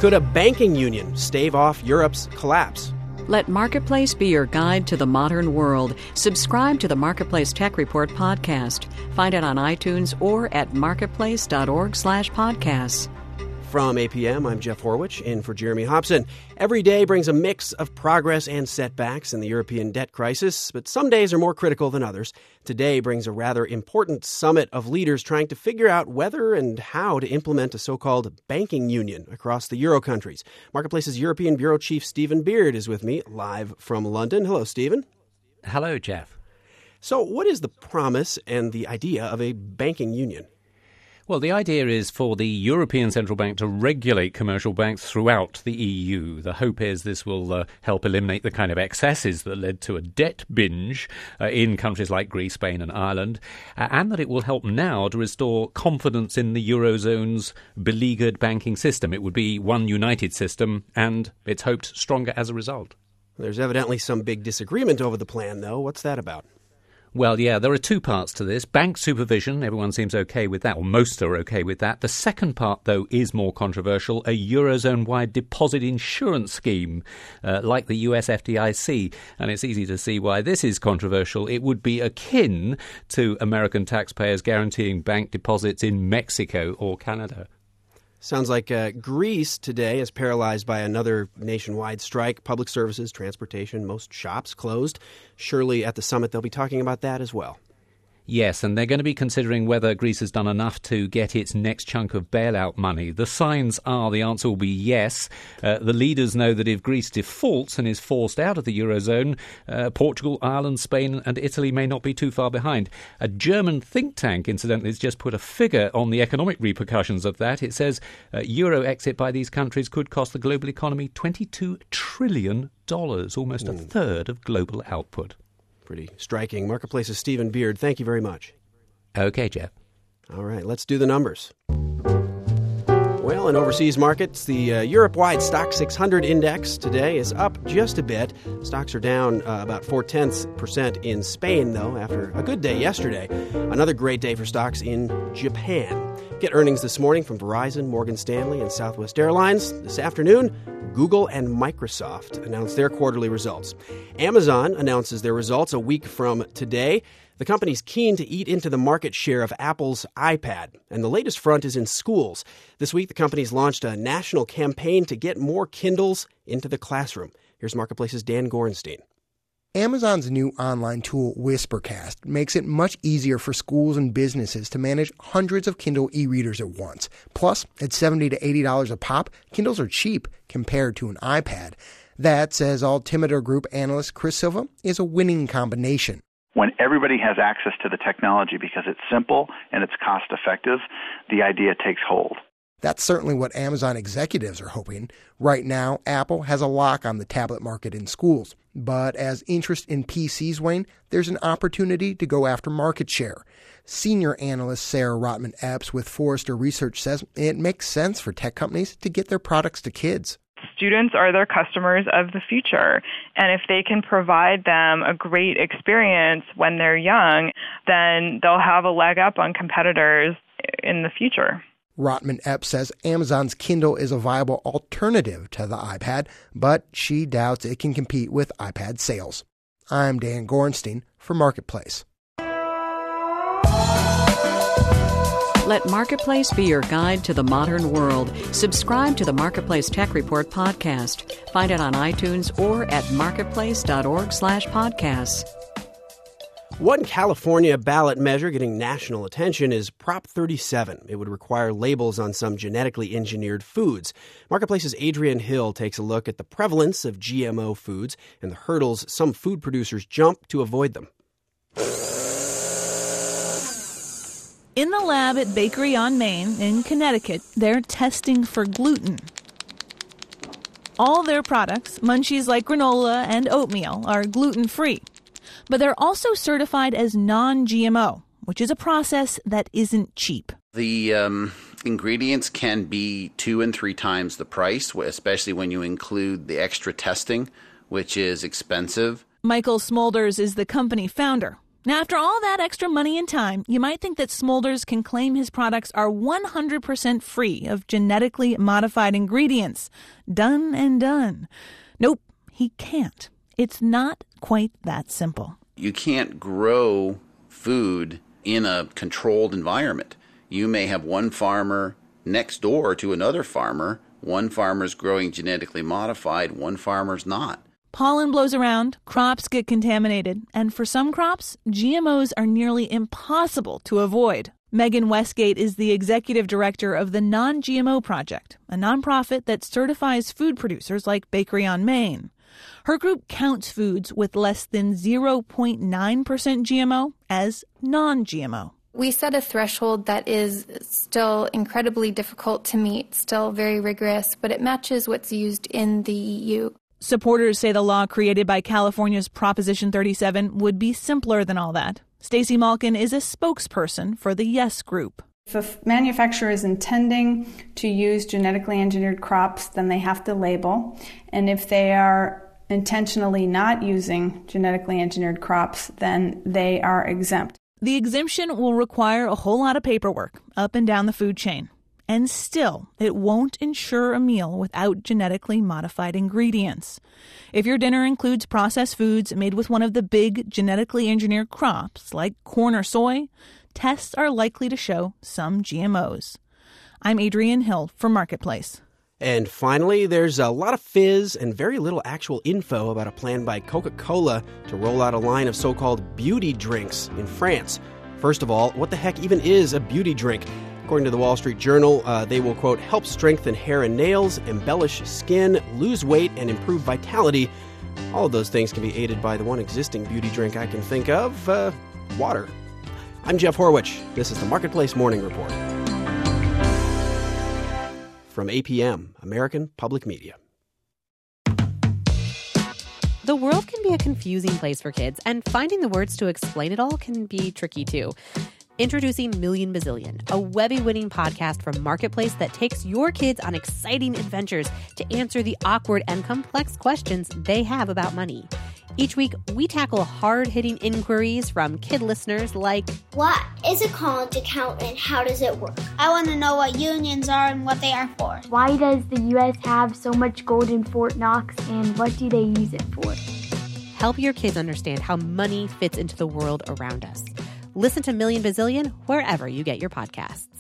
Could a banking union stave off Europe's collapse? Let Marketplace be your guide to the modern world. Subscribe to the Marketplace Tech Report podcast. Find it on iTunes or at marketplace.org/podcasts. From APM, I'm Jeff Horwich, in for Jeremy Hobson. Every day brings a mix of progress and setbacks in the European debt crisis, but some days are more critical than others. Today brings a rather important summit of leaders trying to figure out whether and how to implement a so-called banking union across the Euro countries. Marketplace's European Bureau Chief Stephen Beard is with me live from London. Hello, Stephen. Hello, Jeff. So what is the promise and the idea of a banking union? Well, the idea is for the European Central Bank to regulate commercial banks throughout the EU. The hope is this will help eliminate the kind of excesses that led to a debt binge in countries like Greece, Spain and Ireland, and that it will help now to restore confidence in the Eurozone's beleaguered banking system. It would be one united system, and it's hoped stronger as a result. There's evidently some big disagreement over the plan, though. What's that about? Well, yeah, there are two parts to this. Bank supervision, everyone seems okay with that, or most are okay with that. The second part, though, is more controversial, a Eurozone-wide deposit insurance scheme, like the US FDIC. And it's easy to see why this is controversial. It would be akin to American taxpayers guaranteeing bank deposits in Mexico or Canada. Sounds like Greece today is paralyzed by another nationwide strike. Public services, transportation, most shops closed. Surely at the summit they'll be talking about that as well. Yes, and they're going to be considering whether Greece has done enough to get its next chunk of bailout money. The signs are the answer will be yes. The leaders know that if Greece defaults and is forced out of the Eurozone, Portugal, Ireland, Spain and Italy may not be too far behind. A German think tank, incidentally, has just put a figure on the economic repercussions of that. It says Euro exit by these countries could cost the global economy $22 trillion, almost a third of global output. Pretty striking. Marketplace's Stephen Beard, thank you very much. Okay, Jeff. All right, let's do the numbers. Well, in overseas markets, the Europe-wide Stock 600 index today is up just a bit. Stocks are down about 0.4% in Spain, though, after a good day yesterday. Another great day for stocks in Japan. Get earnings this morning from Verizon, Morgan Stanley, and Southwest Airlines. This afternoon, Google and Microsoft announced their quarterly results. Amazon announces their results a week from today. The company's keen to eat into the market share of Apple's iPad, and the latest front is in schools. This week, the company's launched a national campaign to get more Kindles into the classroom. Here's Marketplace's Dan Gorenstein. Amazon's new online tool, Whispercast, makes it much easier for schools and businesses to manage hundreds of Kindle e-readers at once. Plus, at $70 to $80 a pop, Kindles are cheap compared to an iPad. That, says Altimeter Group analyst Chris Silva, is a winning combination. When everybody has access to the technology because it's simple and it's cost effective, the idea takes hold. That's certainly what Amazon executives are hoping. Right now, Apple has a lock on the tablet market in schools. But as interest in PCs wane, there's an opportunity to go after market share. Senior analyst Sarah Rotman-Epps with Forrester Research says it makes sense for tech companies to get their products to kids. Students are their customers of the future, and if they can provide them a great experience when they're young, then they'll have a leg up on competitors in the future. Rotman-Epps says Amazon's Kindle is a viable alternative to the iPad, but she doubts it can compete with iPad sales. I'm Dan Gorenstein for Marketplace. Let Marketplace be your guide to the modern world. Subscribe to the Marketplace Tech Report podcast. Find it on iTunes or at marketplace.org/podcasts. One California ballot measure getting national attention is Prop 37. It would require labels on some genetically engineered foods. Marketplace's Adrian Hill takes a look at the prevalence of GMO foods and the hurdles some food producers jump to avoid them. In the lab at Bakery on Main in Connecticut, they're testing for gluten. All their products, munchies like granola and oatmeal, are gluten-free. But they're also certified as non-GMO, which is a process that isn't cheap. The ingredients can be 2 and 3 times the price, especially when you include the extra testing, which is expensive. Michael Smolders is the company founder. Now, after all that extra money and time, you might think that Smulders can claim his products are 100% free of genetically modified ingredients. Done and done. Nope, he can't. It's not quite that simple. You can't grow food in a controlled environment. You may have one farmer next door to another farmer. One farmer's growing genetically modified, one farmer's not. Pollen blows around, crops get contaminated, and for some crops, GMOs are nearly impossible to avoid. Megan Westgate is the executive director of the Non-GMO Project, a nonprofit that certifies food producers like Bakery on Main. Her group counts foods with less than 0.9% GMO as non-GMO. We set a threshold that is still incredibly difficult to meet, still very rigorous, but it matches what's used in the EU. Supporters say the law created by California's Proposition 37 would be simpler than all that. Stacey Malkin is a spokesperson for the Yes Group. If a manufacturer is intending to use genetically engineered crops, then they have to label. And if they are intentionally not using genetically engineered crops, then they are exempt. The exemption will require a whole lot of paperwork up and down the food chain. And still, it won't ensure a meal without genetically modified ingredients. If your dinner includes processed foods made with one of the big genetically engineered crops, like corn or soy, tests are likely to show some GMOs. I'm Adrienne Hill for Marketplace. And finally, there's a lot of fizz and very little actual info about a plan by Coca-Cola to roll out a line of so-called beauty drinks in France. First of all, what the heck even is a beauty drink? According to the Wall Street Journal, they will, quote, help strengthen hair and nails, embellish skin, lose weight, and improve vitality. All of those things can be aided by the one existing beauty drink I can think of, water. I'm Jeff Horwich. This is the Marketplace Morning Report. From APM, American Public Media. The world can be a confusing place for kids, and finding the words to explain it all can be tricky too. Introducing Million Bazillion, a Webby-winning podcast from Marketplace that takes your kids on exciting adventures to answer the awkward and complex questions they have about money. Each week, we tackle hard-hitting inquiries from kid listeners like, what is a college account and how does it work? I want to know what unions are and what they are for. Why does the U.S. have so much gold in Fort Knox and what do they use it for? Help your kids understand how money fits into the world around us. Listen to Million Bazillion wherever you get your podcasts.